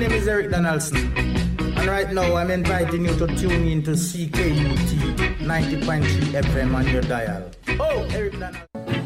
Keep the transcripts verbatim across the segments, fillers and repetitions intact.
name is Eric Donaldson, and right now I'm inviting you to tune in to C K U T ninety point three F M on your dial. Oh, Eric Donaldson.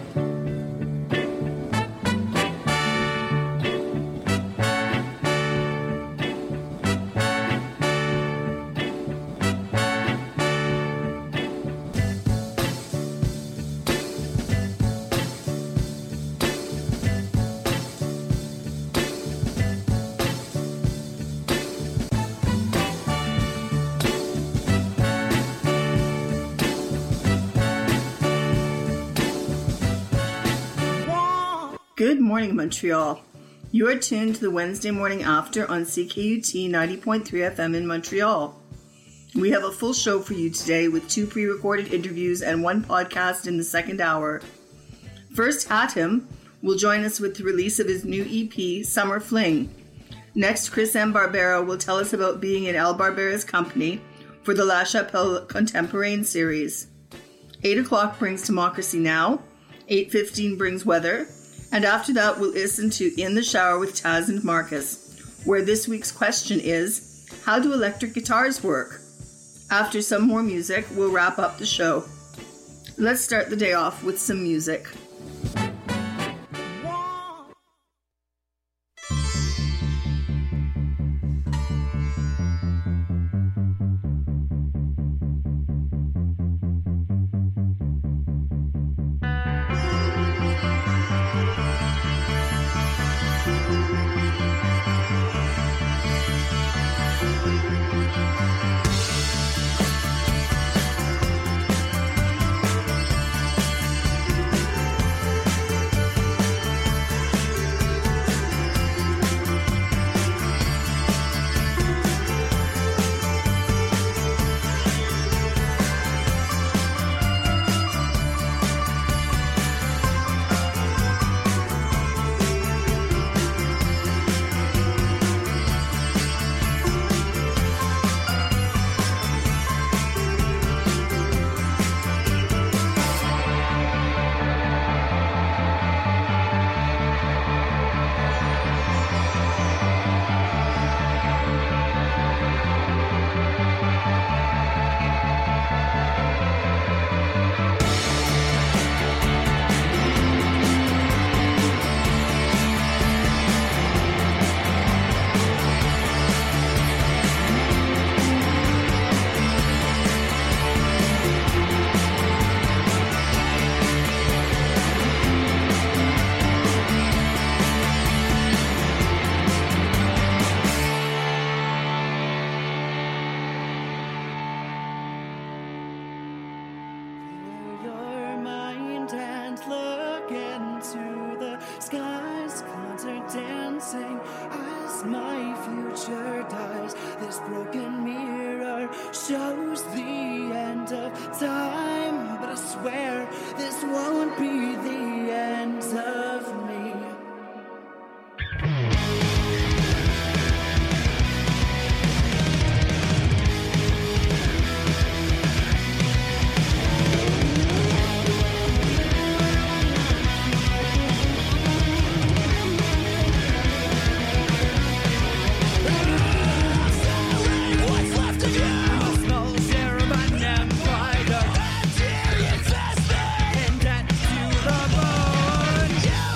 Good morning, Montreal. You are tuned to the Wednesday Morning After on C K U T ninety point three F M in Montreal. We have a full show for you today with two pre-recorded interviews and one podcast in the second hour. First, Hatim will join us with the release of his new E P, Summer Fling. Next, Chris M. Barbera will tell us about being in Al Barbera's company for the La Chapelle Contemporain series. eight o'clock brings Democracy Now!, eight fifteen brings Weather, and after that, we'll listen to In the Shower with Taz and Marcus, where this week's question is, how do electric guitars work? After some more music, we'll wrap up the show. Let's start the day off with some music. Yeah!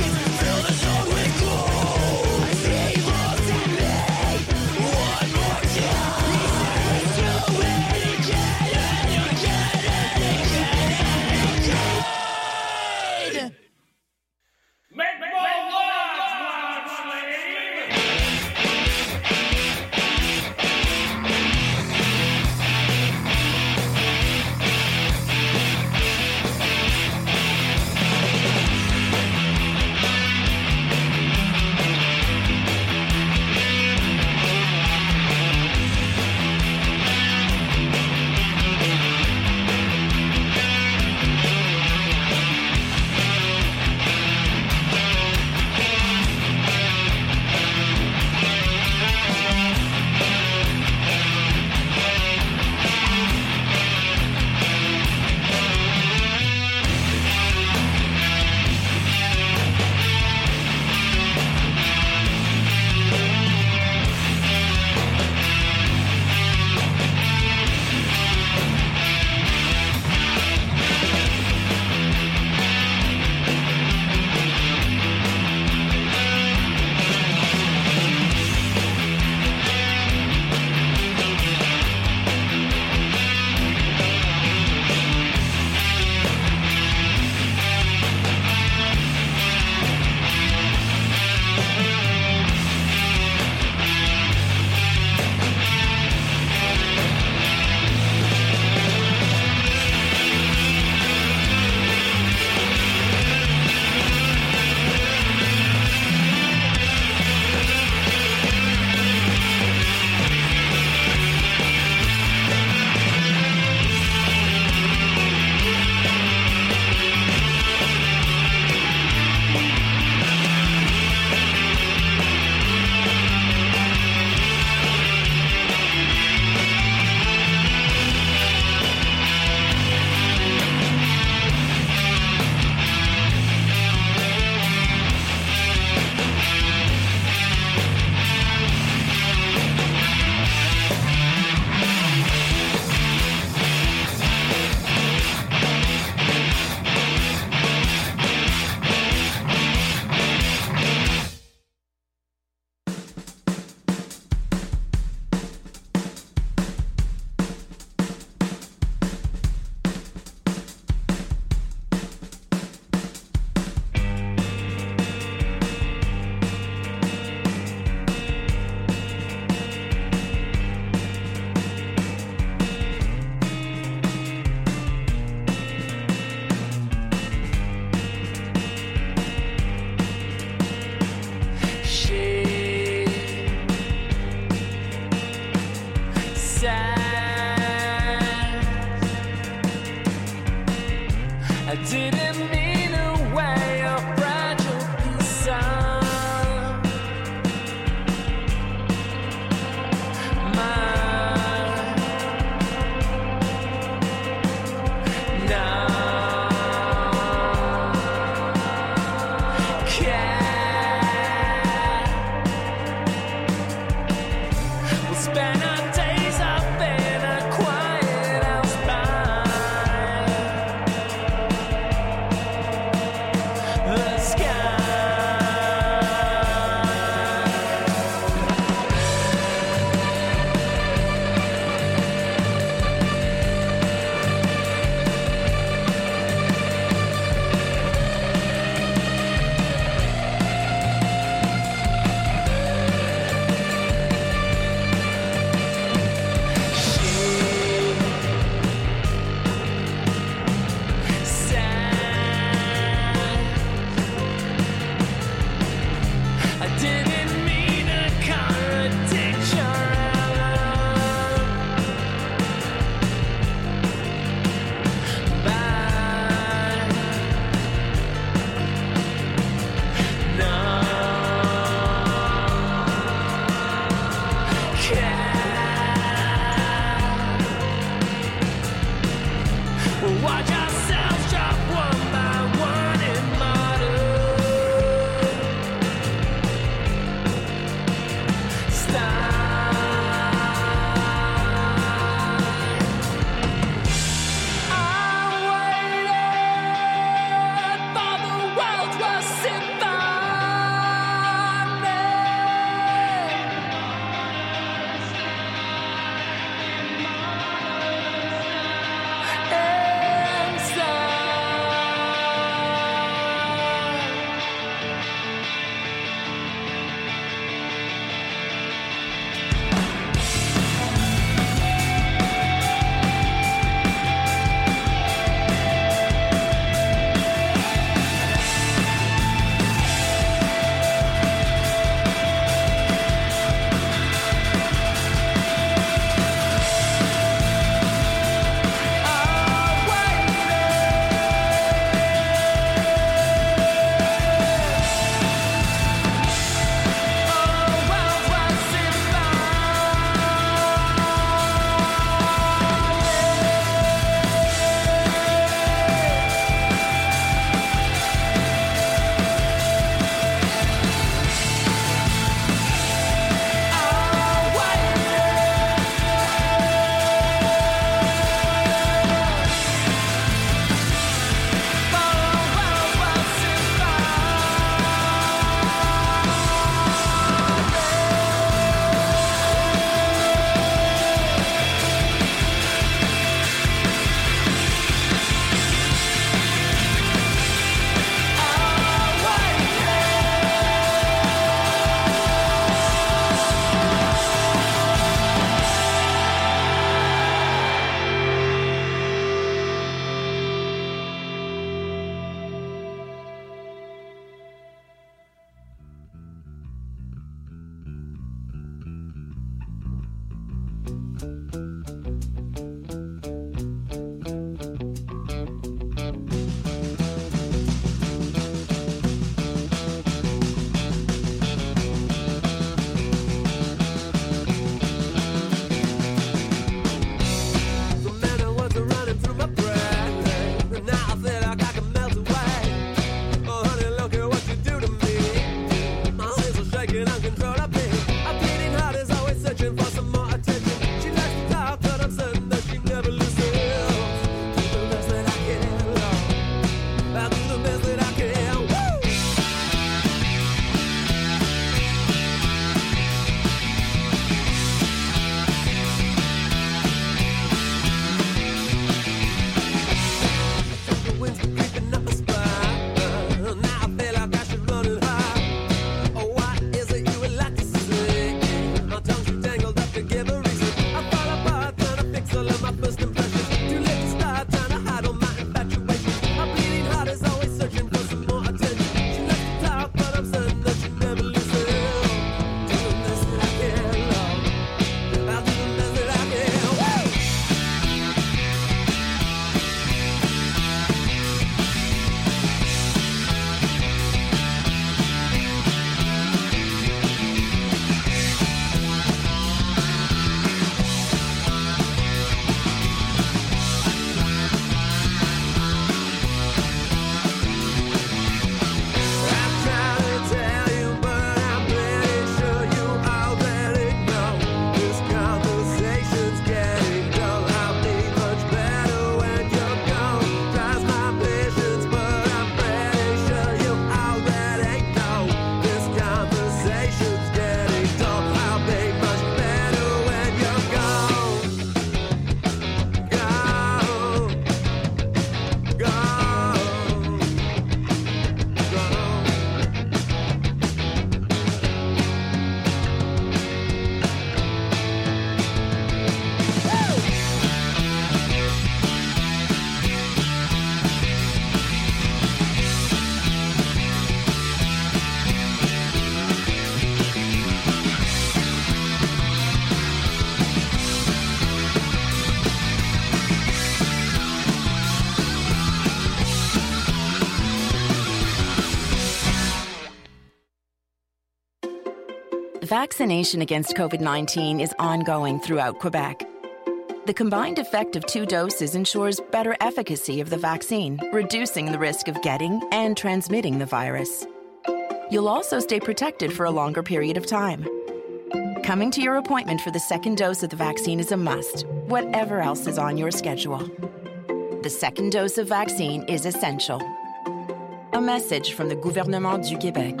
Vaccination against COVID nineteen is ongoing throughout Quebec. The combined effect of two doses ensures better efficacy of the vaccine, reducing the risk of getting and transmitting the virus. You'll also stay protected for a longer period of time. Coming to your appointment for the second dose of the vaccine is a must, whatever else is on your schedule. The second dose of vaccine is essential. A message from the Gouvernement du Québec.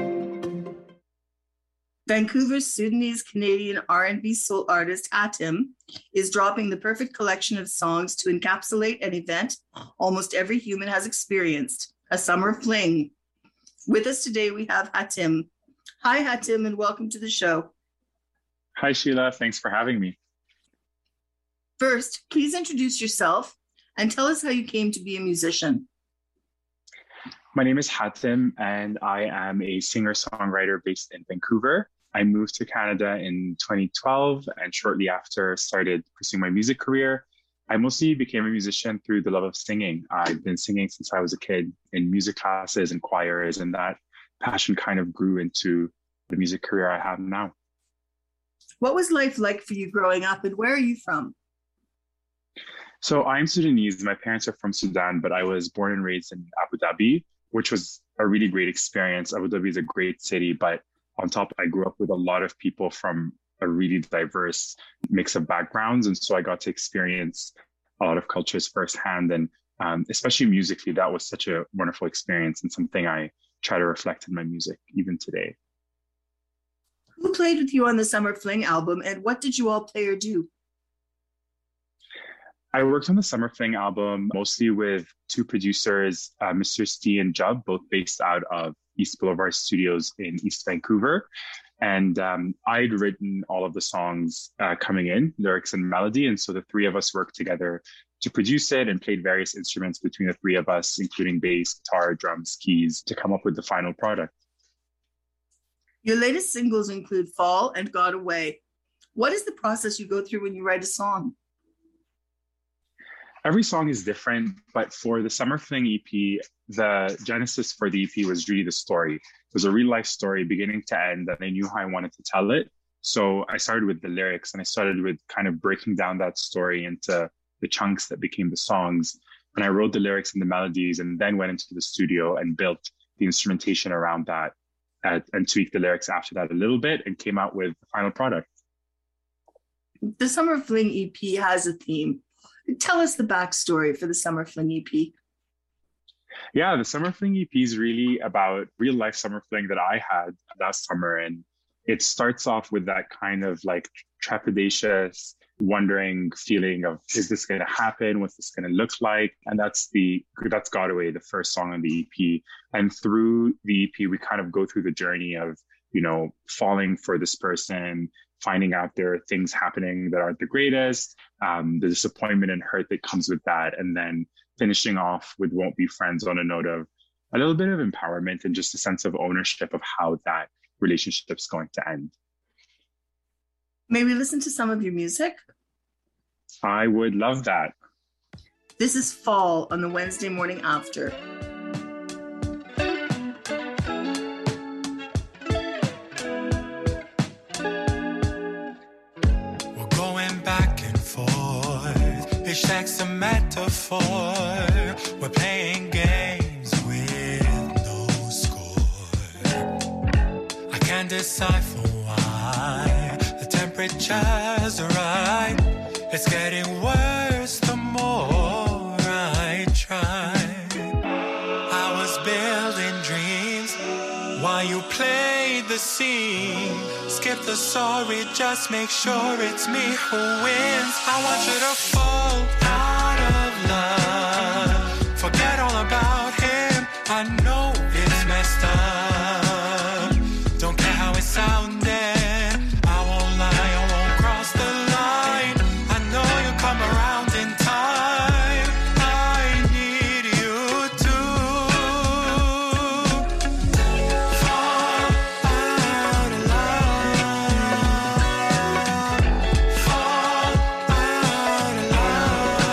Vancouver's Sudanese-Canadian R and B soul artist Hatim is dropping the perfect collection of songs to encapsulate an event almost every human has experienced, a summer fling. With us today, we have Hatim. Hi, Hatim, and welcome to the show. Hi, Sheila. Thanks for having me. First, please introduce yourself and tell us how you came to be a musician. My name is Hatim, and I am a singer-songwriter based in Vancouver. I moved to Canada in twenty twelve, and shortly after started pursuing my music career. I mostly became a musician through the love of singing. I've been singing since I was a kid in music classes and choirs, and that passion kind of grew into the music career I have now. What was life like for you growing up, and where are you from? So I'm Sudanese. My parents are from Sudan, but I was born and raised in Abu Dhabi, which was a really great experience. Abu Dhabi is a great city, but on top, I grew up with a lot of people from a really diverse mix of backgrounds. And so I got to experience a lot of cultures firsthand. And um, especially musically, that was such a wonderful experience and something I try to reflect in my music even today. Who played with you on the Summer Fling album, and what did you all play or do? I worked on the Summer Fling album mostly with two producers, uh, Mister Stee and Jub, both based out of East Boulevard Studios in East Vancouver. And um, I'd written all of the songs uh, coming in, lyrics and melody. And so the three of us worked together to produce it and played various instruments between the three of us, including bass, guitar, drums, keys, to come up with the final product. Your latest singles include Fall and Got Away. What is the process you go through when you write a song? Every song is different, but for the Summer Fling E P, the genesis for the E P was really the story. It was a real life story beginning to end, and I knew how I wanted to tell it. So I started with the lyrics, and I started with kind of breaking down that story into the chunks that became the songs. And I wrote the lyrics and the melodies, and then went into the studio and built the instrumentation around that and, and tweaked the lyrics after that a little bit and came out with the final product. The Summer Fling E P has a theme. Tell us the backstory for the Summer Fling E P. Yeah, the Summer Fling E P is really about real life summer fling that I had last summer. And it starts off with that kind of like trepidatious, wondering feeling of, is this going to happen? What's this going to look like? And that's the, that's Got Away, the first song on the E P. And through the E P, we kind of go through the journey of, you know, falling for this person, finding out there are things happening that aren't the greatest, um, the disappointment and hurt that comes with that, and then finishing off with Won't Be Friends on a note of a little bit of empowerment and just a sense of ownership of how that relationship's going to end. May we listen to some of your music? I would love that. This is Fall on the Wednesday Morning After. Sex a metaphor. We're playing games with no score. I can't decipher why the temperature's right. It's getting worse the more I try. I was building dreams while you played the scene. Skip the sorry, just make sure it's me who wins. I want you to fall out of love. Forget all about him. I know it's messed up. Don't care how it sounded. I won't lie, I won't cross the line. I know you'll come around in time. I need you to fall out of love. Fall out of love.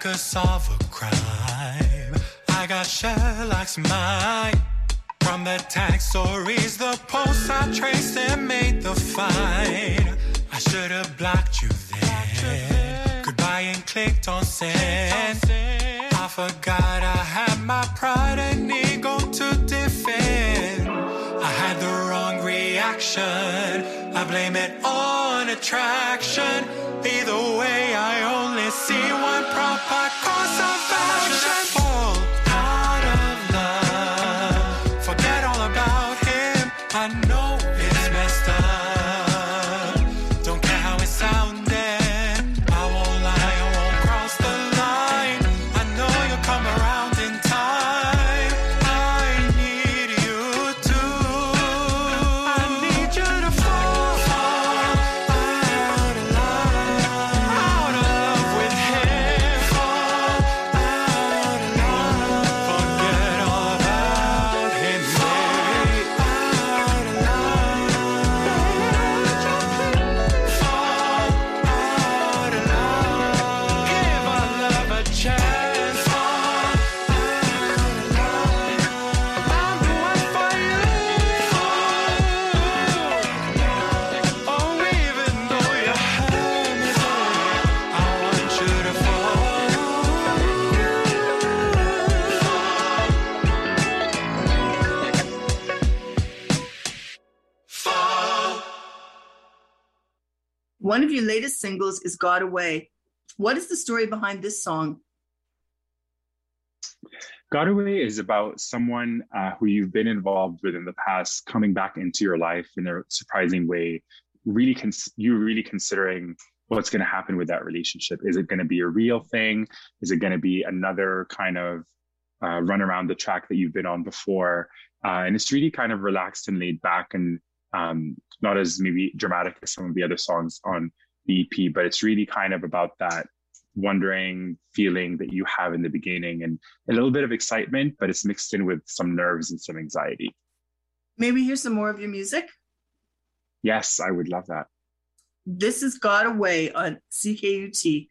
I could solve a crime. I got Sherlock's mind. From the tag stories, the posts I traced and made the find. I should have blocked you then. Goodbye and clicked on send. I forgot I had my pride and ego to defend. I had the wrong reaction. I blame it on attraction. Either way, I only see one proper course of action. Fall out of love. Forget all about him. I know it's messed up. Don't care how it sounded. I won't lie, I won't cross the line. I know you'll come around in time. I need you to. I need you to fall, fall out of love. Out of love with him. Fall out of love. Forget all about him, baby. Out of love. Fall out of love. Give our love a chance. Fall out of love. I'm the one for you. Oh, even though you hurt me, I want you to fall. Fall. One of your latest singles is Got Away. What is the story behind this song? Got Away is about someone uh, who you've been involved with in the past coming back into your life in a surprising way. Really, cons- you really considering what's going to happen with that relationship. Is it going to be a real thing? Is it going to be another kind of uh, run around the track that you've been on before? Uh, and it's really kind of relaxed and laid back and um, not as maybe dramatic as some of the other songs on the E P, but it's really kind of about that wondering feeling that you have in the beginning and a little bit of excitement, but it's mixed in with some nerves and some anxiety. Maybe hear some more of your music? Yes, I would love that. This is Got Away on C K U T.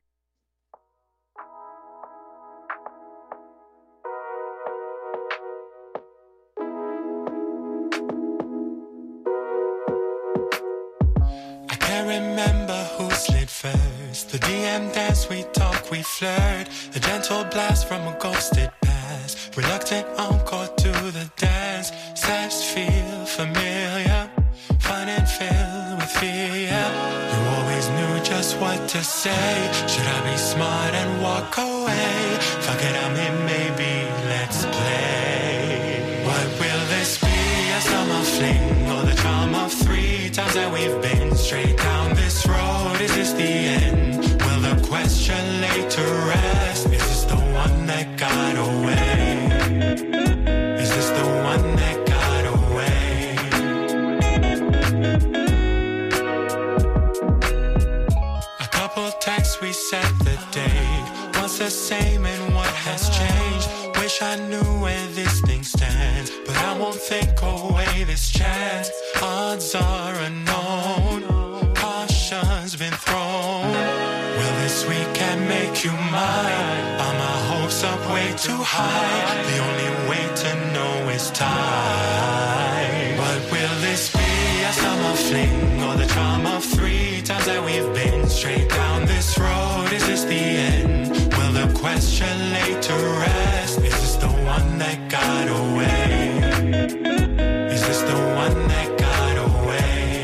I can't remember who slid first. The D M dance, we talk, we flirt. A gentle blast from a ghosted past. Reluctant encore to the dance. Steps feel familiar. Fun and filled with fear. You always knew just what to say. Should I be smart and walk away? Fuck it, I'm in, maybe let's play. What will this be? A summer fling or the charm of three times that we've been straight down this road? Is this the end? Will the question lay to rest? Is this the one that got away? Is this the one that got away? A couple texts, we set the date. What's the same and what has changed? Wish I knew where this thing stands, but I won't think away this chance. Odds are unknown, caution's been thrown. Will this weekend make you mine? Are my hopes up way too high? The only way to know is time. But will this be a summer fling or the charm of three times that we've been straight down this road? Is this the end? Will the question lay to rest? Is this the one that got away? Is this the one that got away?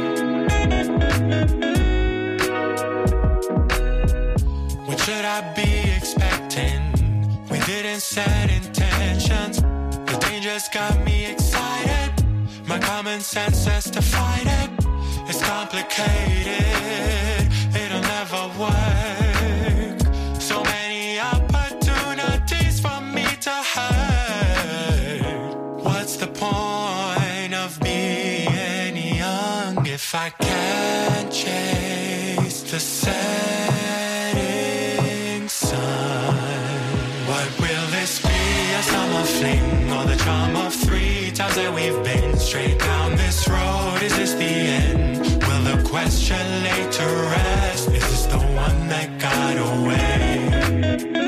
What should I be expecting? We didn't set intentions. The danger's got me excited. My common sense says to fight it. It's complicated. It'll never work. So many opportunities for me to hurt. What's the point of being young if I can't chase the setting sun? What will this be? A summer fling or the charm of three times that we've been straight down this road? Is this the end? Will the question lay to rest? Is this the one that got away?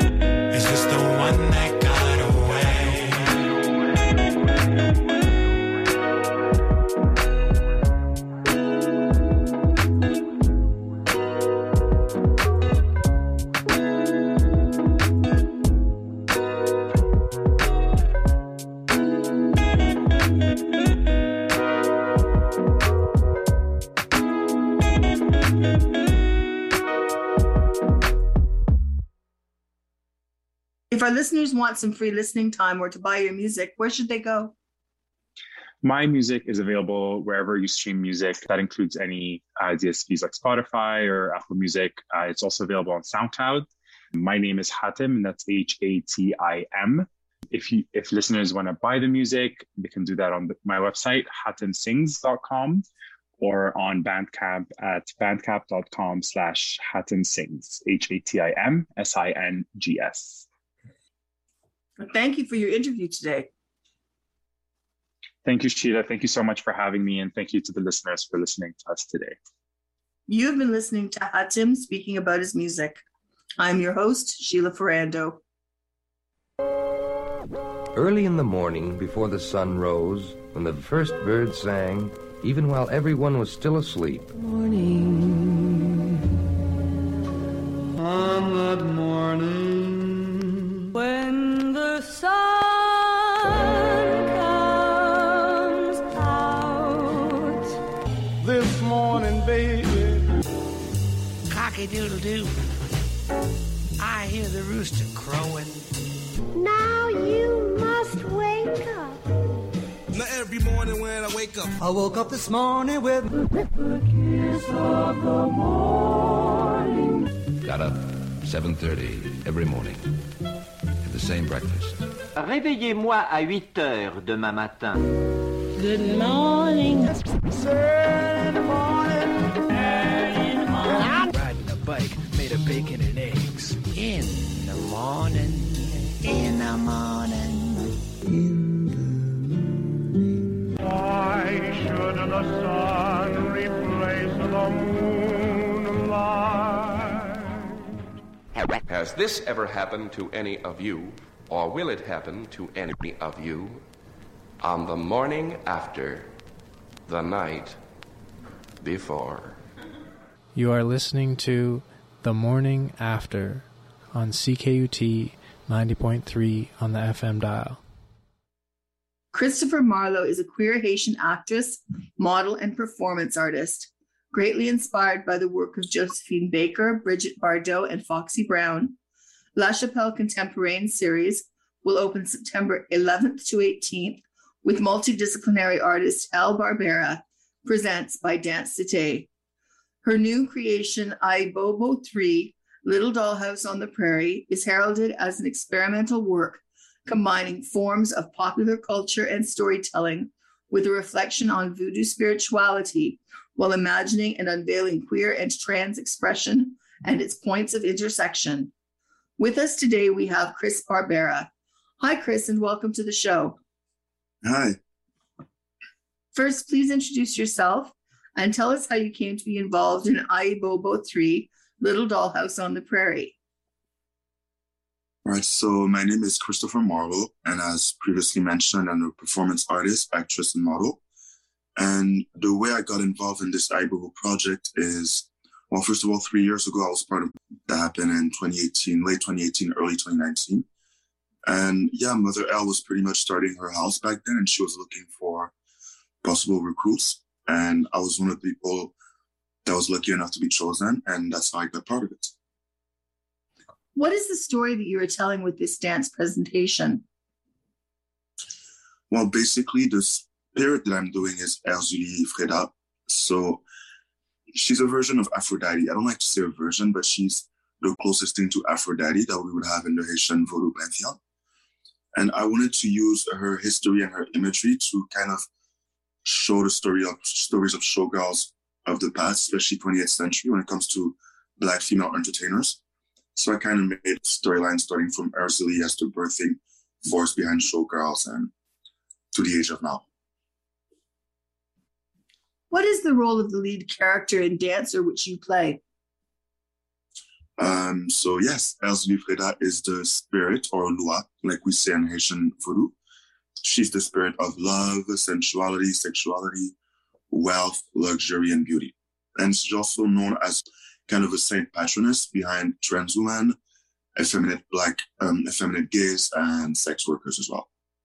If our listeners want some free listening time or to buy your music, where should they go? My music is available wherever you stream music. That includes any uh, D S Ps like Spotify or Apple Music. Uh, it's also available on SoundCloud. My name is Hatim, and that's H A T I M. If you, if listeners want to buy the music, they can do that on my website, hatim sings dot com, or on Bandcamp at bandcamp.com slash Hatim Sings, H A T I M S I N G S. Thank you for your interview today. Thank you, Sheila. Thank you so much for having me, and thank you to the listeners for listening to us today. You have been listening to Hatim speaking about his music. I'm your host, Sheila Ferrando. Early in the morning, before the sun rose, when the first bird sang, even while everyone was still asleep. Morning. On that morning, when the sun comes out. This morning, baby. Cocky-doodle-doo. I hear the rooster crowing. Now you must wake up. Now every morning when I wake up, I woke up this morning with the kiss of the morning. Got up seven thirty every morning. Had the same breakfast. Réveillez-moi à eight heures demain matin. Good morning. Say in the morning. Early in the morning. Riding a bike made of bacon and eggs. In the morning. In the morning. In the morning. Why should the sun replace the moonlight? Has this ever happened to any of you, or will it happen to any of you, on the morning after the night before? You are listening to The Morning After on C K U T ninety point three on the F M dial. Christopher Marlowe is a queer Haitian actress, model, and performance artist. Greatly inspired by the work of Josephine Baker, Bridget Bardot, and Foxy Brown, La Chapelle Contemporain series will open September eleventh to eighteenth with multidisciplinary artist Elle Barbera presents by Dance Cité. Her new creation, Aibobo three, Little Dollhouse on the Prairie, is heralded as an experimental work combining forms of popular culture and storytelling with a reflection on voodoo spirituality while imagining and unveiling queer and trans expression and its points of intersection. With us today, we have Chris Barbera. Hi, Chris, and welcome to the show. Hi. First, please introduce yourself and tell us how you came to be involved in Aibobo three, Little Dollhouse on the Prairie. All right, so my name is Christopher Marlowe, and as previously mentioned, I'm a performance artist, actress, and model. And the way I got involved in this Aibobo project is, well, first of all, three years ago, I was part of that happened in twenty eighteen, late twenty eighteen, early twenty nineteen. And yeah, Mother Elle was pretty much starting her house back then, and she was looking for possible recruits. And I was one of the people that was lucky enough to be chosen, and that's how I got part of it. What is the story that you are telling with this dance presentation? Well, basically, the spirit that I'm doing is Erzulie Freda. So she's a version of Aphrodite. I don't like to say a version, but she's the closest thing to Aphrodite that we would have in the Haitian Vodou pantheon. And I wanted to use her history and her imagery to kind of show the story of stories of showgirls of the past, especially twentieth century when it comes to Black female entertainers. So I kind of made a storyline starting from Erzulie as the birthing force behind showgirls and to the age of now. What is the role of the lead character and dancer which you play? Um, so yes, Erzulie Freda is the spirit, or Lua, like we say in Haitian Vodou. She's the spirit of love, sensuality, sexuality, wealth, luxury, and beauty. And she's also known as kind of a saint patroness behind trans women, effeminate Black, um, effeminate gays, and sex workers as well.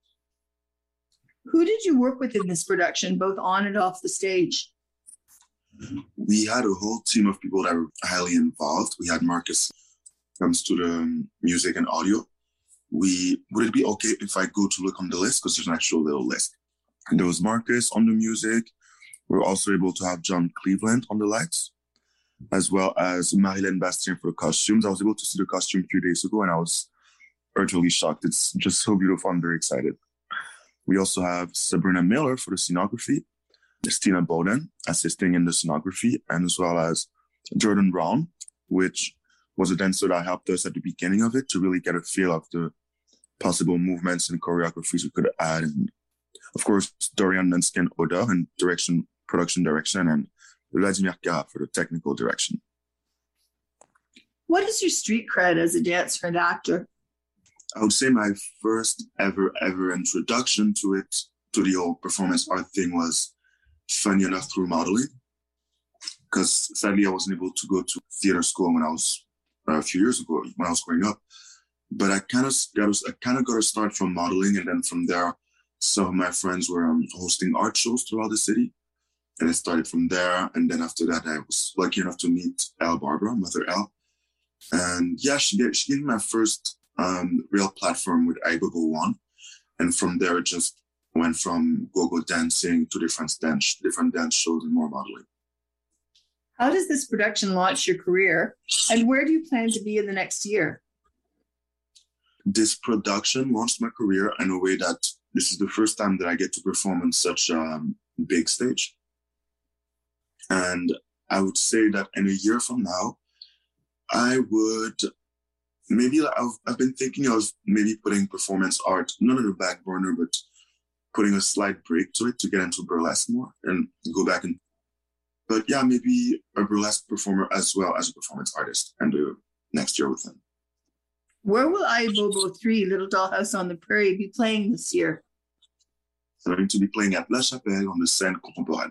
Who did you work with in this production, both on and off the stage? We had a whole team of people that were highly involved. We had Marcus, comes to the music and audio. we would it be okay if I go to look on the list? Because there's an actual little list. And there was Marcus on the music. We were also able to have John Cleveland on the lights, as well as Marilyn Bastien for the costumes. I was able to see the costume a few days ago, and I was utterly shocked. It's just so beautiful. I'm very excited. We also have Sabrina Miller for the scenography, Stina Bowden assisting in the scenography, and as well as Jordan Brown, which was a dancer that helped us at the beginning of it to really get a feel of the possible movements and choreographies we could add. And of course, Dorian Nenskin Oda and direction, production direction, and Vladimir Ka for the technical direction. What is your street cred as a dancer and actor? I would say my first ever, ever introduction to it, to the whole performance art thing, was funny enough through modeling. Because sadly, I wasn't able to go to theater school when I was uh, a few years ago, when I was growing up. But I kind of got, I kind of got to start from modeling, and then from there, some of my friends were um, hosting art shows throughout the city, and I started from there. And then after that, I was lucky enough to meet Elle Barbara, Mother Elle, and yeah, she gave she gave me my first um, real platform with iBobo One, and from there, it just went from go-go dancing to different dance, different dance shows and more modeling. How does this production launch your career, and where do you plan to be in the next year? This production launched my career in a way that this is the first time that I get to perform on such a um, big stage. And I would say that in a year from now, I would maybe, I've, I've been thinking of maybe putting performance art, not on the back burner, but putting a slight break to it to get into burlesque more and go back and, but yeah, maybe a burlesque performer as well as a performance artist, and do next year with them. Where will iBobo three, Little Dollhouse on the Prairie, be playing this year? I'm going to be playing at La Chapelle on the Scène Contemporaine.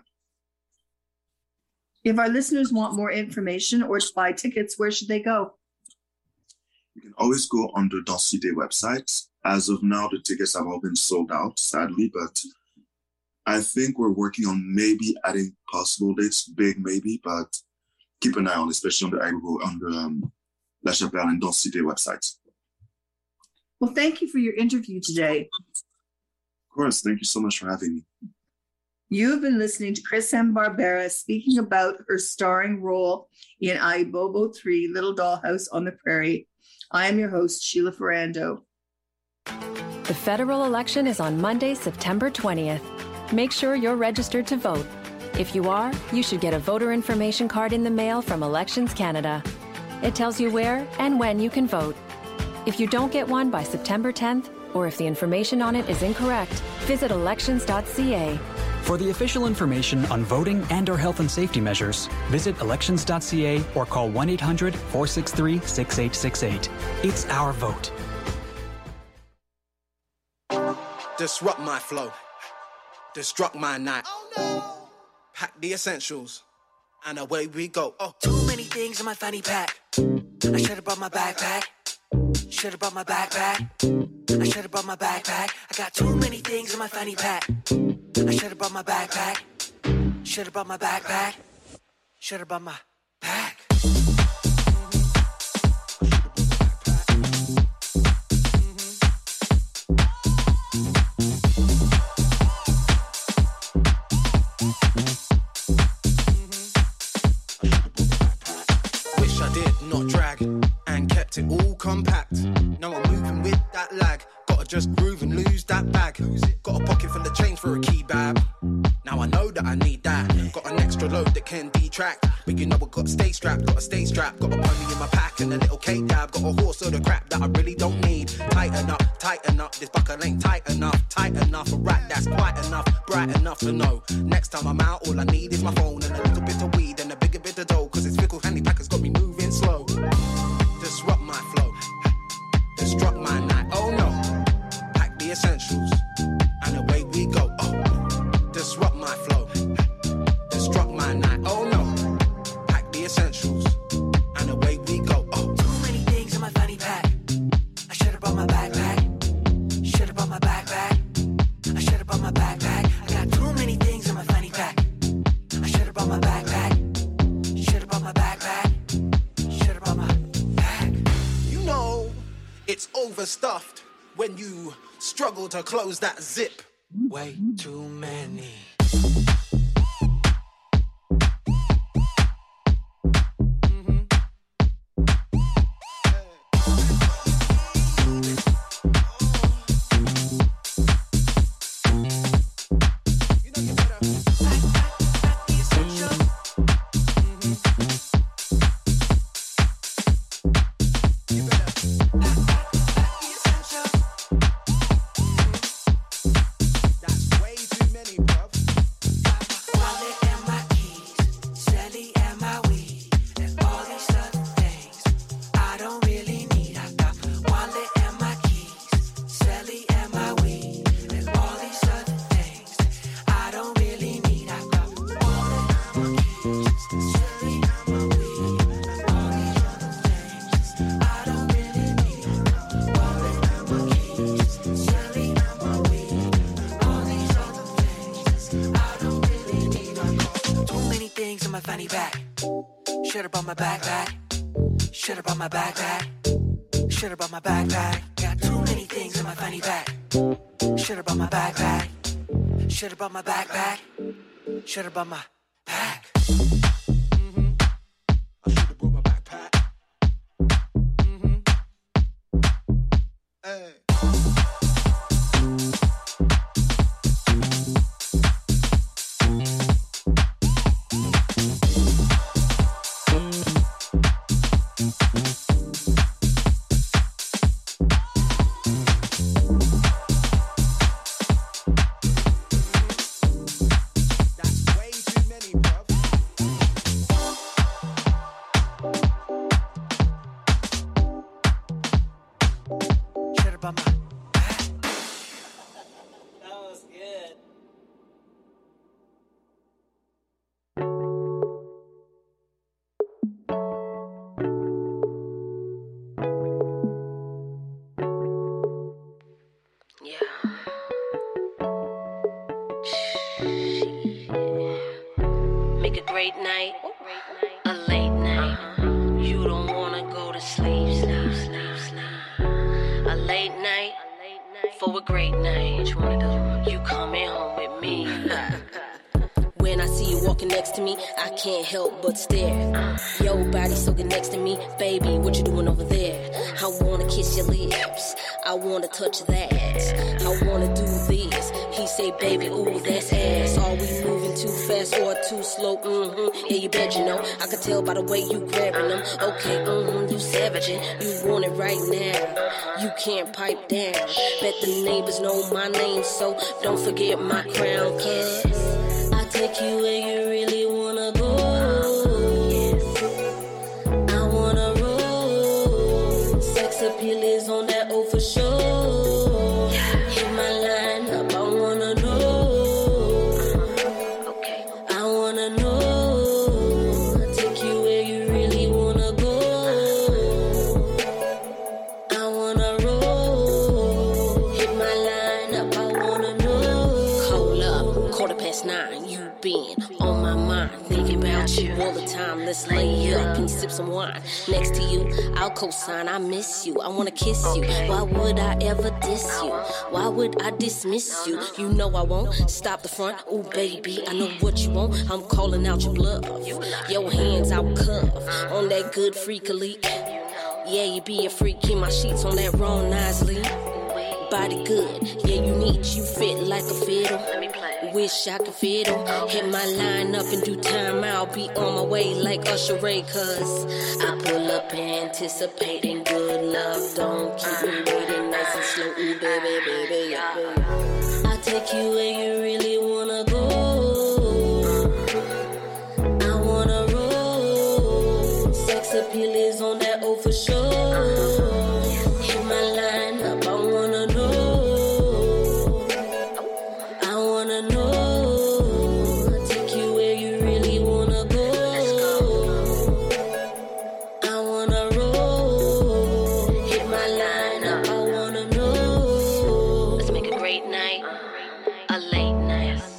If our listeners want more information or to buy tickets, where should they go? You can always go on the Densité website. As of now, the tickets have all been sold out, sadly, but I think we're working on maybe adding possible dates, big maybe, but keep an eye on, especially on the iBobo, on the um, La Chapelle and Densité websites. Well, thank you for your interview today. Of course, thank you so much for having me. You have been listening to Chris M. Barbera speaking about her starring role in iBobo three, Little Dollhouse on the Prairie. I am your host, Sheila Ferrando. The federal election is on Monday, September twentieth. Make sure you're registered to vote. If you are, you should get a voter information card in the mail from Elections Canada. It tells you where and when you can vote. If you don't get one by September tenth, or if the information on it is incorrect, visit elections dot c a. For the official information on voting and or health and safety measures, visit elections dot c a or call one eight hundred, four six three, six eight six eight. It's our vote. Disrupt my flow. Disrupt my night. Oh no! Pack the essentials. And away we go. Oh. Too many things in my fanny pack. I should have brought my backpack. Should have brought my backpack. I should have brought my backpack. I got too many things in my fanny pack. I should have brought my backpack. Should have brought my backpack. Should have brought my pack. Wish I did not drag and kept it all compact. No, I'm moving with that lag. Gotta just groove and lose that bag. Got a pocket full of change for a kebab. Now I know that I need that. Got an extra load that can detract. But you know I got to stay strapped, got to stay strapped. Got a pony in my pack and a little cake dab. Got a horse of the crap that I really don't need. Tighten up, tighten up. This buckle ain't tight enough. Tight enough, a rat that's quite enough. Bright enough to know. Next time I'm out, all I need is my phone and a little bit of weed and a bigger bit of dough. Cause this fickle handy pack has got me moving slow. Disrupt my flow. Disrupt my night. Oh no. Pack the essentials. And away we go. Oh. Disrupt my flow. Disrupt my night. Oh no. Pack the essentials. And away we go. Oh. Too many things in my fanny pack. I should have brought my backpack. Should have brought my backpack. I should have brought my backpack. I got too many things in my fanny pack. I should have brought my backpack. Should have brought my backpack. Should have brought my pack. You know, it's overstuffed. when you struggle to close that zip. Way too many. Should've brought my backpack. Should've brought my backpack. Should've brought my backpack. Got too many things in my fanny pack. Should've brought my backpack. Should've brought my backpack. Should've brought my pack. Mm-hmm. I should've brought my backpack. Mm-hmm. Hey. Make a great night, a late night. You don't wanna go to sleep, sleep, sleep, sleep. A late night for a great night. What you wanna do? You coming home with me. When I see you walking next to me, I can't help but stare. Your body so good next to me, baby, what you doing over there? I wanna kiss your lips, I wanna touch that. I wanna do this. He say, baby, ooh, that's ass. Are we moving too fast or too slow? Mm-hmm. Yeah, you bet you know. I can tell by the way you grabbing them. Okay, mm-hmm, you savaging. You want it right now. You can't pipe down. Bet the neighbors know my name, so don't forget my crown, cuz I take you where you really wanna go. I wanna roll. Sex appeal is on that O for sure. Hit my line up, I wanna know. Okay, I wanna know. I take you where you really wanna go. I wanna roll. Hit my line up, I wanna know. Hold up, quarter past nine, you been on my mind, thinking about you all the time. Let's lay up and sip some wine. Next to you, I'll co-sign. I miss you, I wanna kiss you. Why would I ever diss you? Why would I dismiss you? You know I won't stop the front. Ooh, baby, I know what you want. I'm calling out your bluff. Your hands out cuff on that good freak elite. Yeah, you be a freak. Keep my sheets on that wrong nicely. Body good, yeah, you neat, you fit like a fiddle. Wish I could fiddle. Hit my line up in due time, I'll be on my way like Usher Ray. Cause I pull up anticipating good love. Don't keep me waiting, nice and slow, ooh, baby, baby, yeah. I take you where you really wanna go. I wanna roll. Sex appeal is on that O for sure. Hit my line up, I wanna know. I wanna know. I take you where you really wanna go. I wanna roll. Hit my line up, I wanna know. Let's make a great night, a late night.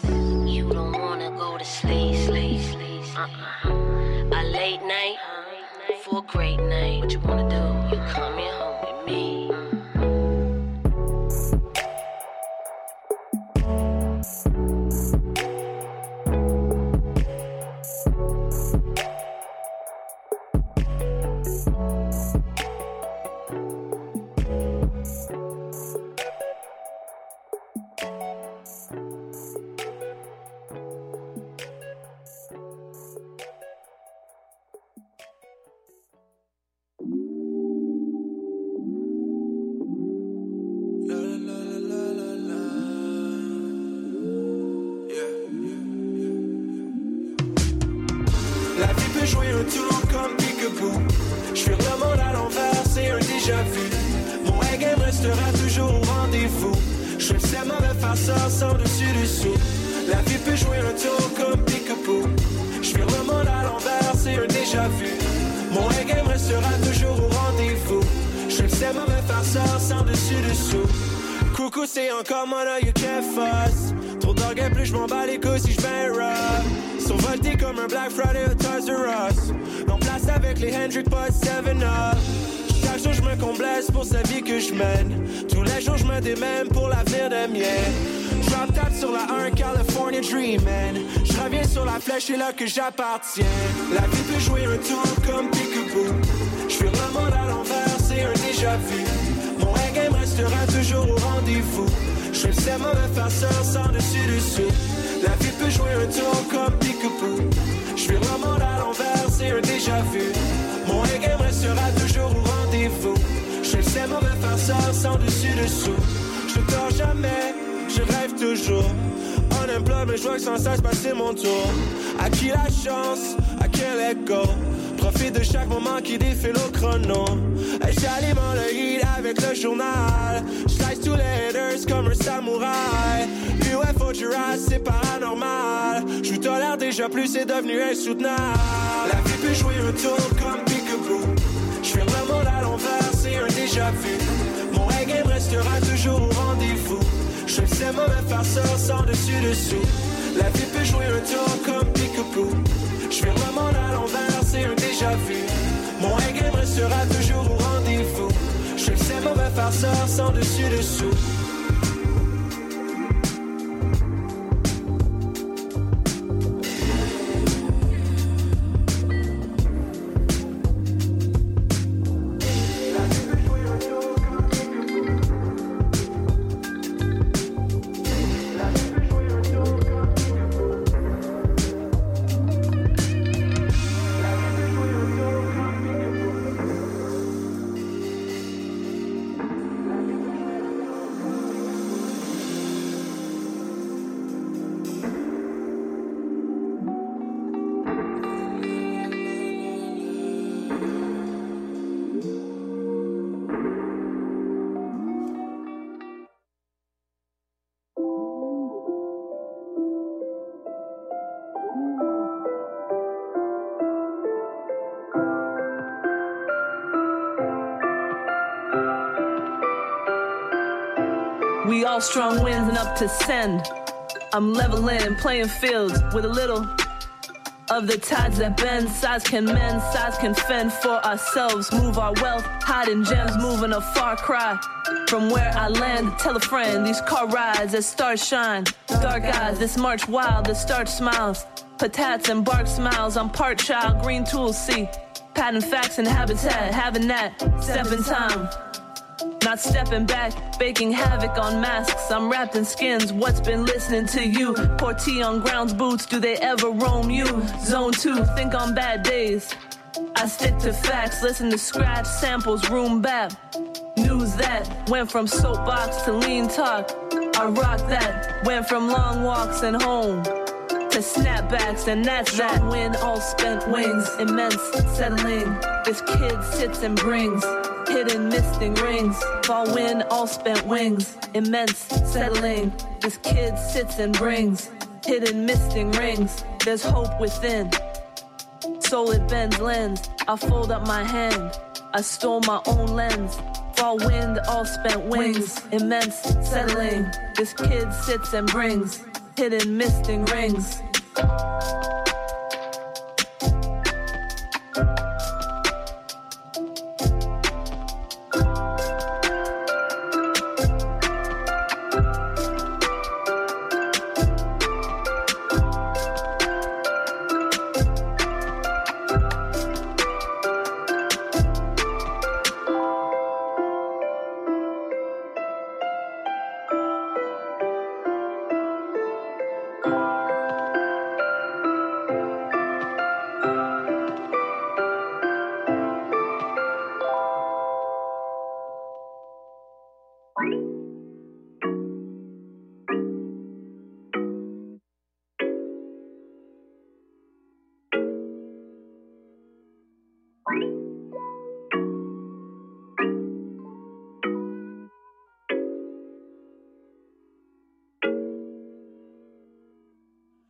restera toujours au rendez-vous. Je le sais, mauvais faire ça sans dessus-dessous. La vie peut jouer un tour comme Peek-a-Boo. Je vire le monde à l'envers, c'est un déjà-vu. Mon A-game restera toujours au rendez-vous. Je le sais, mauvais faire ça sans dessus-dessous. Coucou, c'est encore moi là, you can't fuss. Trop d'orgueil, plus je m'en bats les couilles si je fais un rap. Survolté comme un Black Friday à Toys R Us. Non place avec les Hendrix, pas seven up. Chaque jour je me comblesse pour cette vie que je mène. Tous les jours je me démène pour l'avenir des miens. Drop top sur la un, California Dreamin'. Je reviens sur la flèche, c'est là que j'appartiens. La vie peut jouer un tour comme Peek-a-Boo. Je fais le monde à l'envers, c'est un déjà-vu. Mon A-game restera toujours au rendez-vous. Je le sais, mauvais faire ça sans dessus-dessous. La vie peut jouer un tour comme Peek-a-Boo. Je fais le monde à l'envers, c'est un déjà-vu. Mon A-game restera toujours au rendez-vous. Je le sais, mauvais faire ça sans dessus-dessous. Je ne dors jamais, je rêve toujours. On aime plein, mais je vois que sans cesse passer mon tour. À qui la chance, à quel écho. Profite de chaque moment qui défile au chrono. J'alimente le hit avec le journal. J'slice tous les haters comme un samouraï. U F O Jurassic, c'est paranormal. J'vous tolère déjà plus, c'est devenu insoutenable. La vie peut jouer un tour comme Peek-a-Boo. J'fais le monde à l'envers, c'est un déjà-vu. Mon A-game restera toujours au rendez-vous. Je le sais, mauvais faire ça sans dessus-dessous. La vie peut jouer un tour comme Peek-a-Boo. J'fais le monde à l'envers, c'est un déjà-vu. Mon A-game restera toujours au rendez-vous. Je le sais, mauvais faire ça sans dessus-dessous. We all strong winds and up to send. I'm leveling, playing fields with a little of the tides that bend. Size can mend, size can fend for ourselves. Move our wealth, hiding gems, moving a far cry from where I land. Tell a friend, these car rides as stars shine. Dark eyes, this march wild, the starch smiles. Patats and bark smiles, I'm part child, green tools see. Patent facts and habitat, having that, step in time. Not stepping back, baking havoc on masks. I'm wrapped in skins, what's been listening to you? Pour tea on grounds, boots, do they ever roam you? Zone two, think on bad days. I stick to facts, listen to scratch samples, room bap. News that, went from soapbox to lean talk. I rock that, went from long walks and home to snapbacks, and that's that. Win all spent wings, immense settling. This kid sits and brings hidden misting rings. Fall wind, all spent wings, immense settling. This kid sits and brings hidden misting rings. There's hope within. Soul it bends lens. I fold up my hand. I stole my own lens. Fall wind, all spent wings, immense settling. This kid sits and brings hidden misting rings.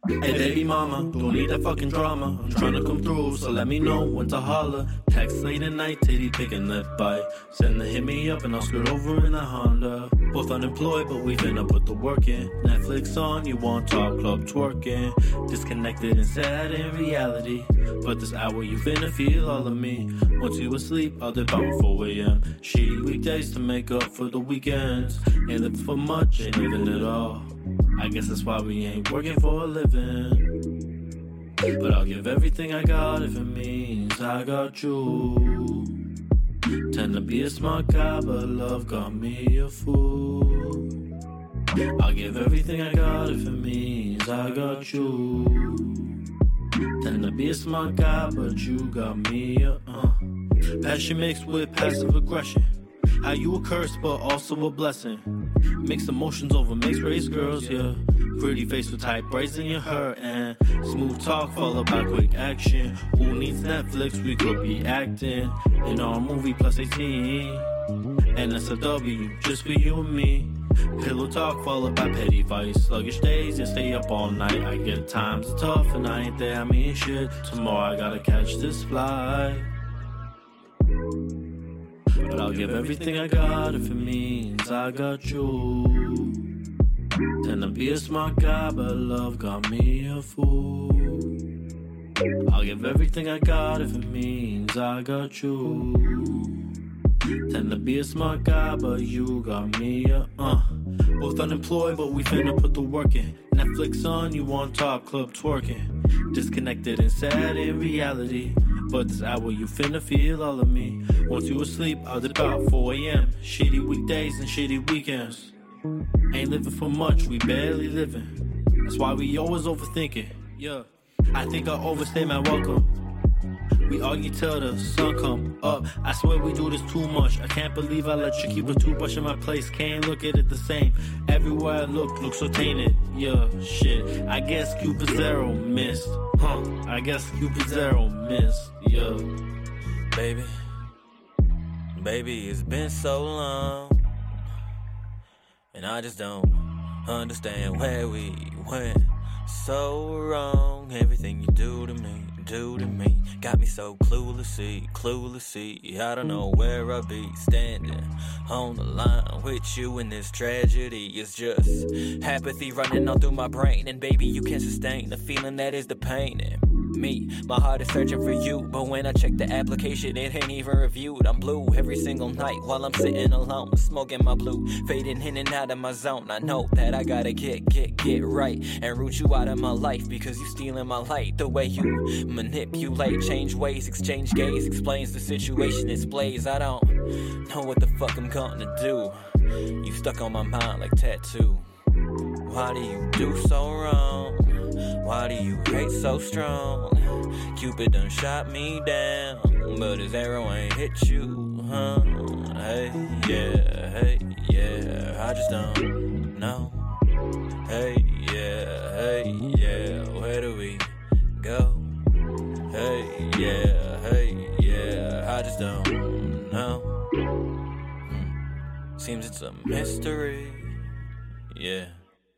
Hey baby mama, don't need that fucking drama. I'm trying to come through, so let me know when to holler. Text late at night, titty picking lip bite. Send the hit me up and I'll skirt over in a Honda. Both unemployed, but we finna put the work in. Netflix on, you want talk club twerking. Disconnected and sad in reality. But this hour you finna feel all of me. Once you asleep, I'll dip out four a.m. She weekdays to make up for the weekends. Ain't living for much, ain't living at all. I guess that's why we ain't working for a living. But I'll give everything I got if it means I got you. Tend to be a smart guy, but love got me a fool. I'll give everything I got if it means I got you. Tend to be a smart guy, but you got me a uh. Passion mixed with passive aggression. How you a curse, but also a blessing. Mixed emotions over mixed race girls, yeah. Pretty face with tight braids in your hair and smooth talk followed by quick action. Who needs Netflix? We could be acting in our movie plus eighteen. And that's a W, just for you and me. Pillow talk followed by petty fights. Sluggish days and stay up all night. I get times tough and I ain't there, I mean shit. Tomorrow I gotta catch this flight. But I'll give everything I got if it means I got you. Tend to be a smart guy, but love got me a fool. I'll give everything I got if it means I got you. Tend to be a smart guy, but you got me a uh. Both unemployed, but we finna put the work in. Netflix on, you want talk club twerking. Disconnected and sad in reality. But this hour you finna feel all of me. Once you asleep, I'll dip out four a.m. Shitty weekdays and shitty weekends. Ain't living for much, we barely living. That's why we always overthinking. Yeah, I think I overstay my welcome. We argue till the sun come up. I swear we do this too much. I can't believe I let you keep a toothbrush in my place. Can't look at it the same. Everywhere I look, looks so tainted. Yeah, shit. I guess Cupid Zero missed. Huh, I guess Cupid Zero missed. Yeah. Baby, baby, it's been so long. And I just don't understand where we went so wrong. Everything you do to me, do to me, got me so cluelessy, cluelessy. I don't know where I'll be standing on the line with you in this tragedy. It's just apathy running all through my brain. And baby, you can't sustain the feeling that is the pain in me. My heart is searching for you, but when I check the application, it ain't even reviewed. I'm blue every single night while I'm sitting alone, smoking my blue, fading in and out of my zone. I know that I gotta get, get, get right and root you out of my life, because you stealing my light. The way you manipulate, change ways, exchange gaze, explains the situation, it's blaze. I don't know what the fuck I'm gonna do. You stuck on my mind like tattoo. Why do you do so wrong? Why do you hate so strong? Cupid done shot me down, but his arrow ain't hit you, huh? Hey, yeah, hey, yeah, I just don't know. Hey, yeah, hey, yeah, where do we go? Hey, yeah, hey, yeah, I just don't know. Hmm. Seems it's a mystery, yeah.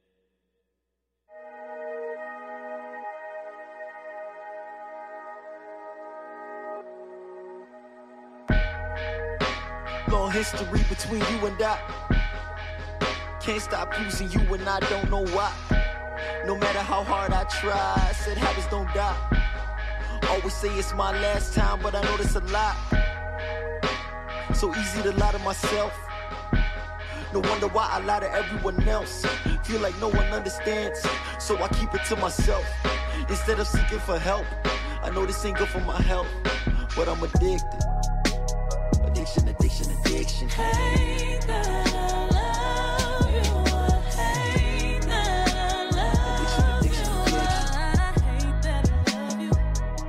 Long history between you and I. Can't stop using you and I don't know why. No matter how hard I try, I said habits don't die. Always say it's my last time, but I know that's a lie. So easy to lie to myself. No wonder why I lie to everyone else. Feel like no one understands, so I keep it to myself instead of seeking for help. I know this ain't good for my health, but I'm addicted. Addiction, addiction, addiction. Hate that I love you. I hate that I love you. I hate that I love you.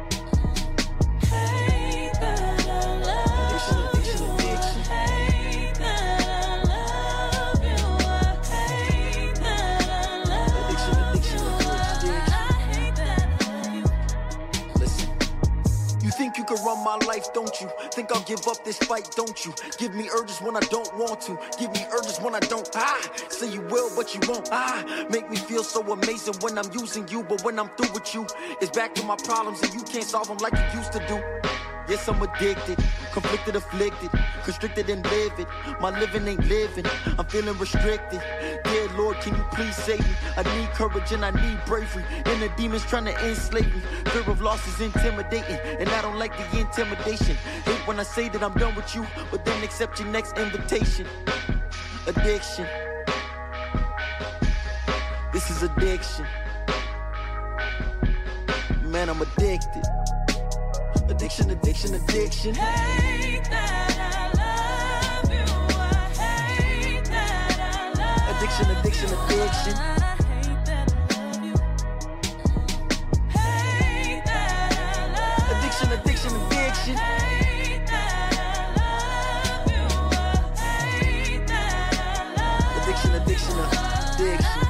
Hate that I love you. I hate that I love you. I hate that I love you. I hate that I love you. Listen, you think you can run my life, don't you? think I'll give up this fight, don't you? Give me urges when I don't want to. Give me urges when I don't. Ah, say you will, but you won't. Ah, make me feel so amazing when I'm using you, but when I'm through with you, it's back to my problems and you can't solve them like you used to do. Yes, I'm addicted, conflicted, afflicted, constricted and livid. My living ain't living, I'm feeling restricted. Dear Lord, can you please save me? I need courage and I need bravery. And the demons trying to enslave me. Fear of loss is intimidating, and I don't like the intimidation. Hate when I say that I'm done with you, but then accept your next invitation. Addiction. This is addiction. Man, I'm addicted. Addiction, addiction, addiction. Hate that I love you. I hate that I love you. Addiction, addiction, addiction. I hate that I love you. Hate that I love you. Addiction, addiction, addiction. Hate that I love you. I hate that I love you. Addiction, addiction, addiction.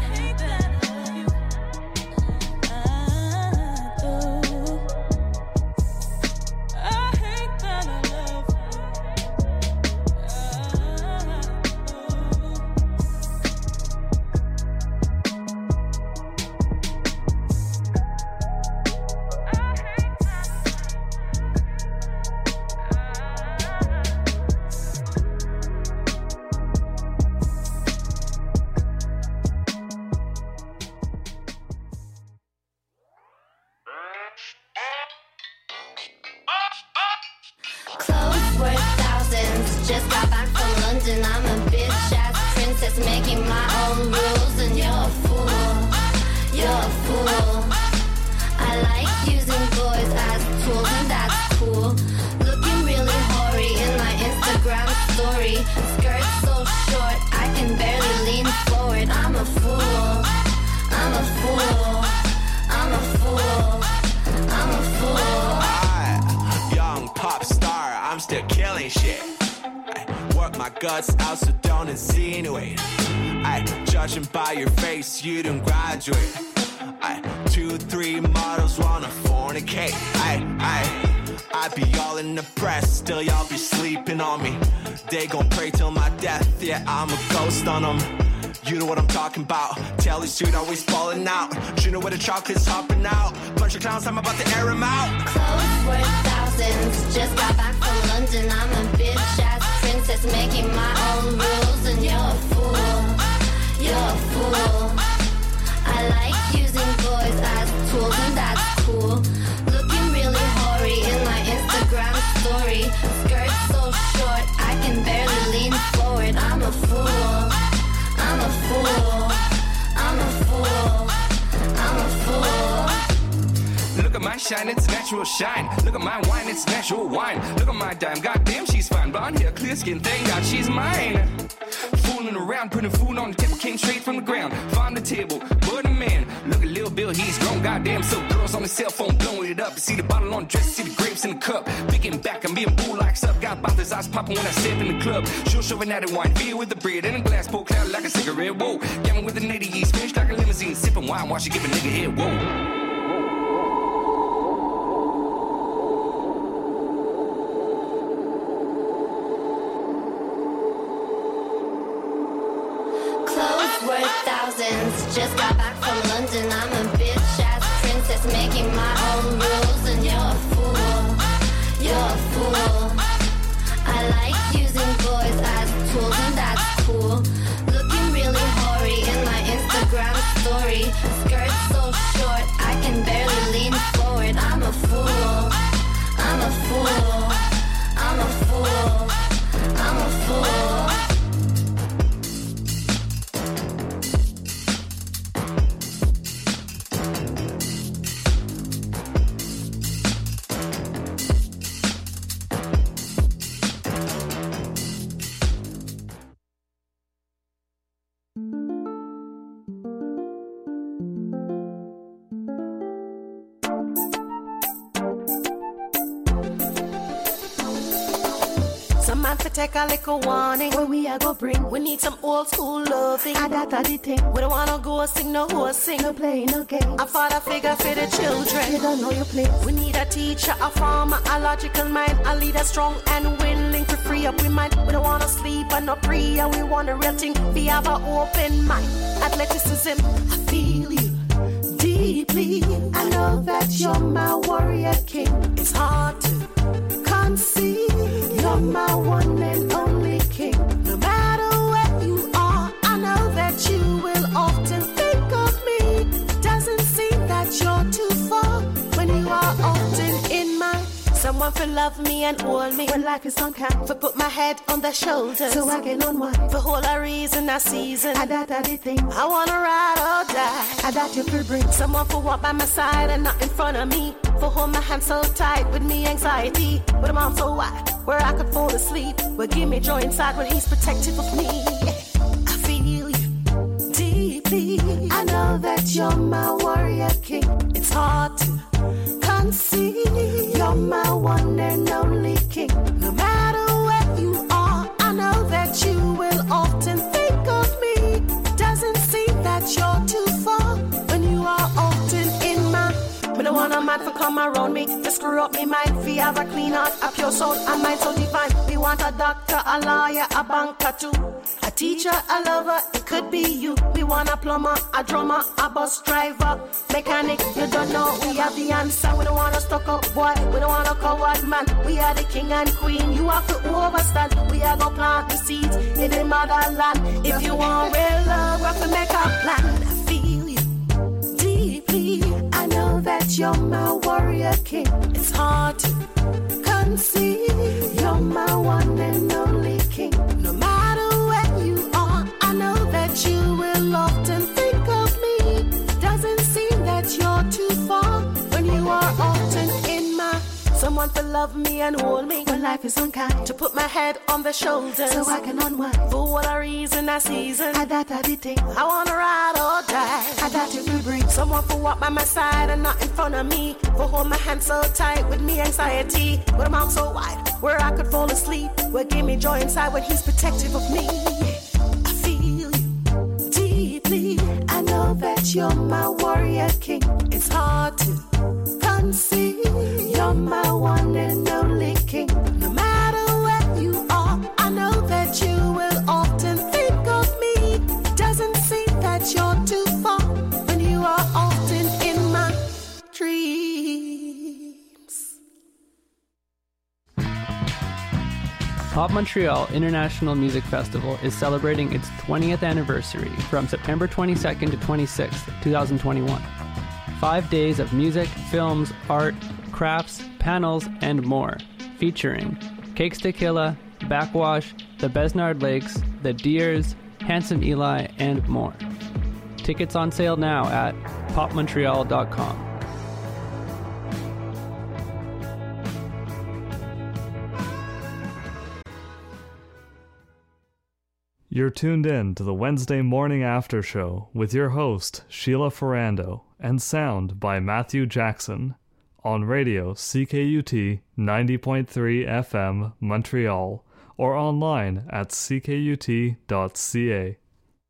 Clothes worth thousands. Just got back from London. I'm a bitch ass princess making my own rules, and you're a fool. You're a fool. I like using boys as tools, and that's cool. Looking really hoary in my Instagram story. Skirt so short, I can barely lean forward. I'm a fool. I'm a fool. I'm a fool. I'm a fool. I, young pop star, I'm still killing shit. I work my guts out, so don't insinuate. I judging by your face, you didn't graduate. I two, three models wanna fornicate. I, I, I be all in the press, still y'all be sleeping on me. They gon' pray till my death, yeah, I'm a ghost on them. You know what I'm talking about. Telly suit always falling out. You know where the chocolate's hopping out. Bunch of clowns, I'm about to air them out. Clothes worth thousands. Just got back from London. I'm a bitch ass princess making my own rules, and you're a fool. You're a fool. I like using boys as tools, and that's cool. Looking really hoary in my Instagram story. Skirt so short, I can barely lean forward. I'm a fool. I'm a fool. I'm a fool. I'm a fool. Look at my shine, it's natural shine. Look at my wine, it's natural wine. Look at my dime, goddamn, she's fine. Blonde hair, clear skin, thank God she's mine. Fooling around, putting food on the table, came straight from the ground. Find the table, but a man. Look at Lil Bill, he's grown, goddamn. So girls on the cell phone blowing it up. You see the bottle on the dress, see the grapes in the cup. Picking back, I'm being bull like up. Got bottles, eyes popping when I step in the club. She'll show an added wine, beer with the bread, and a glass pour cloud like a cigarette. Whoa, gammon with the nitty yeast, finished like a limousine, sipping wine while she give a nigga head. Whoa. Just got back from London. I'm a bitch ass princess making my own rules, and you're a fool. You're a fool. I like using boys as tools, and that's cool. Looking really hoary in my Instagram story. Skirt so short, I can barely lean forward. I'm a fool. I'm a fool. I'm a fool. I'm a fool. to take a little warning. Where we a go bring? We need some old school loving. And that a the thing. We don't wanna go sing no horsing. No play no game. A father figure for the children. You don't know your place. We need a teacher, a farmer, a logical mind, a leader strong and willing to free up we mind. We don't wanna sleep and not pray, and we want a real thing. We have an open mind. Athleticism, I feel you deeply. I know that you're my warrior king. It's hard to conceive. You're my one and only king. No matter where you are, I know that you will often think of me. Doesn't seem that you're too far when you are often in my. Someone for love me and hold me when life is unkind. For put my head on their shoulders so I can unwind. For whole a reason, a season. I that I did thing. I wanna ride or die. I that you could bring. Someone for walk by my side and not in front of me. For hold my hand so tight with me anxiety. But I'm so wide where I could fall asleep. But give me joy inside when he's protective of me. I feel you deeply. I know that you're my warrior king. It's hard to conceive. You're my one and only king. No matter where you are, I know that you will often think of me. Doesn't seem that you're too far when you are often in my. Me don't want a man to come around me to screw up me mind. We have a clean heart, a pure soul, a mind so divine. We want a doctor, a lawyer, a banker too. A teacher, a lover, it could be you. We want a plumber, a drummer, a bus driver, mechanic, you don't know, we have the answer. We don't want a stuck up boy, we don't want a coward man. We are the king and queen, you have to overstand. We are gonna plant the seeds in the motherland. If you want real love, we have to make a plan. I feel you deeply. I know that you're my warrior king. It's hard to conceive. You're my one and only king. No matter where you are, I know that you will often think of me. Doesn't seem that you're too far when you are often in my. Someone to love me and hold me when life is unkind. To put my head on their shoulders so I can unwind. For what a reason, a season. I that I did thing. I wanna ride or die. I that you will bring. Someone to walk by my side and not in front of me. For hold my hand so tight with me anxiety. With a mouth so wide where I could fall asleep. Will give me joy inside when he's protective of me. I feel you deeply. I know that you're my warrior king. It's hard to conceive. You're my one and only king. No matter where you are, I know that you will often think of me. Doesn't seem that you're too far when you are often in my dreams. Pop Montreal International Music Festival is celebrating its twentieth anniversary from September twenty-second to twenty-sixth, twenty twenty-one. Five days of music, films, art, crafts, panels, and more, featuring Cakes Tequila, Backwash, the Besnard Lakes, the Deers, Handsome Eli, and more. Tickets on sale now at pop montreal dot com. You're tuned in to the Wednesday Morning After Show with your host, Sheila Ferrando, and sound by Matthew Jackson on radio C K U T ninety point three F M Montreal or online at c k u t dot c a.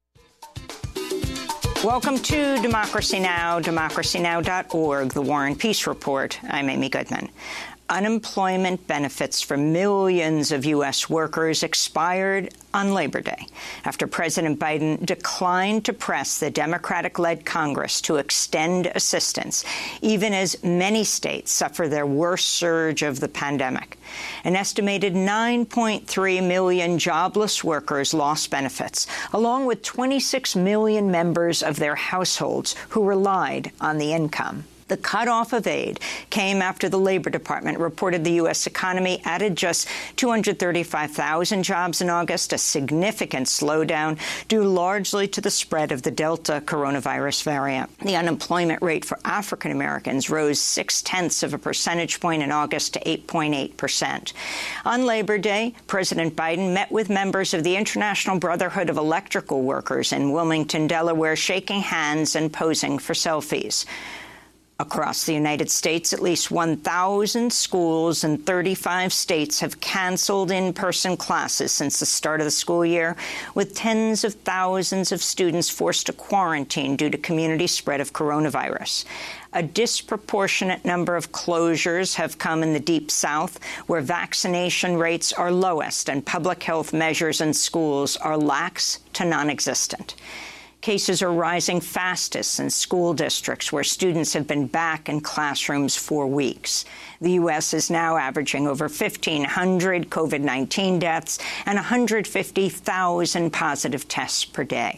Welcome to Democracy Now!, democracy now dot org, the War and Peace Report. I'm Amy Goodman. Unemployment benefits for millions of U S workers expired on Labor Day after President Biden declined to press the Democratic-led Congress to extend assistance, even as many states suffer their worst surge of the pandemic. An estimated nine point three million jobless workers lost benefits, along with twenty-six million members of their households who relied on the income. The cutoff of aid came after the Labor Department reported the U S economy added just two hundred thirty-five thousand jobs in August, a significant slowdown due largely to the spread of the Delta coronavirus variant. The unemployment rate for African Americans rose six-tenths of a percentage point in August to eight point eight percent. On Labor Day, President Biden met with members of the International Brotherhood of Electrical Workers in Wilmington, Delaware, shaking hands and posing for selfies. Across the United States, at least one thousand schools in thirty-five states have canceled in-person classes since the start of the school year, with tens of thousands of students forced to quarantine due to community spread of coronavirus. A disproportionate number of closures have come in the Deep South, where vaccination rates are lowest and public health measures in schools are lax to non-existent. Cases are rising fastest in school districts where students have been back in classrooms for weeks. The U S is now averaging over fifteen hundred COVID nineteen deaths and one hundred fifty thousand positive tests per day.